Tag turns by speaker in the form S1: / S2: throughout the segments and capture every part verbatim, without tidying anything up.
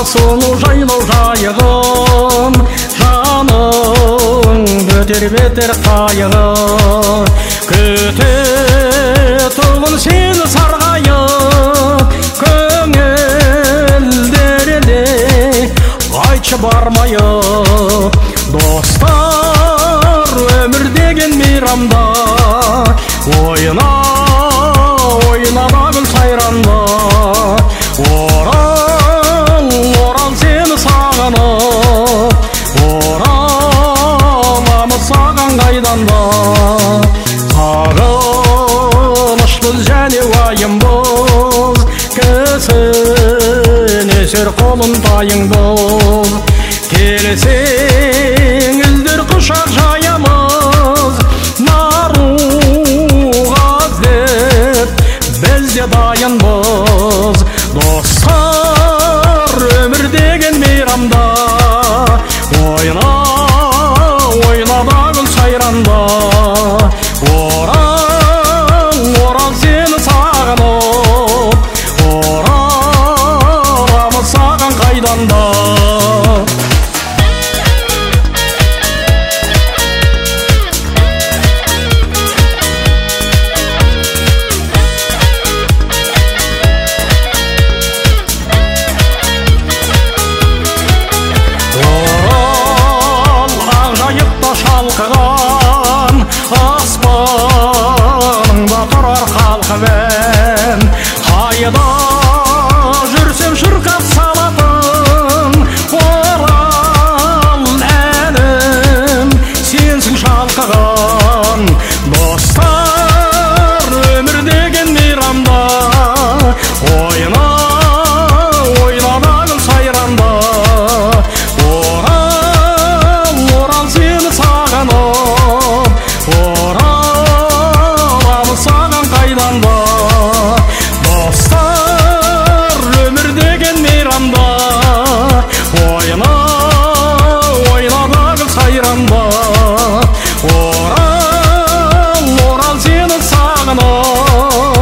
S1: сұлу жайлау жайығым, жаның бөтер бетер қайығы. Күтетұғын сені сарғайып, көңілдеріне айтшы бармайып. Достар өмір деген мейрамда, ойна ойнада гүл сайранда. Орал, орал сені сағынып, ораламыз саған қайдан да. Сағыныш біз және уайым бұл, кісінесер қолын тайың бұл. Келсең іздер құшақ жайымыз, наруға іздеп біз де дайынбыз. Достар өмір деген мейрамда, ойна ойнада гүл сайранда. Орал, орал сені сағынып, ораламыз саған қайдан да. Шалқыған аспаныңда тұрар халқымен, қайда жүрсем шырқап салатын орал әнім сенсің шалқыған. Достар өмір деген мейрамда, ойна ойнада гүл сайранда. Ораламыз саған қайдан да. Достар өмір деген мейрамда, ойна ойнада гүл сайранда. Орал, орал сені сағынып,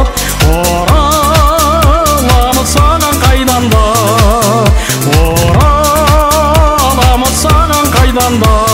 S1: ораламыз саған қайдан да. Ораламыз саған қайдан да.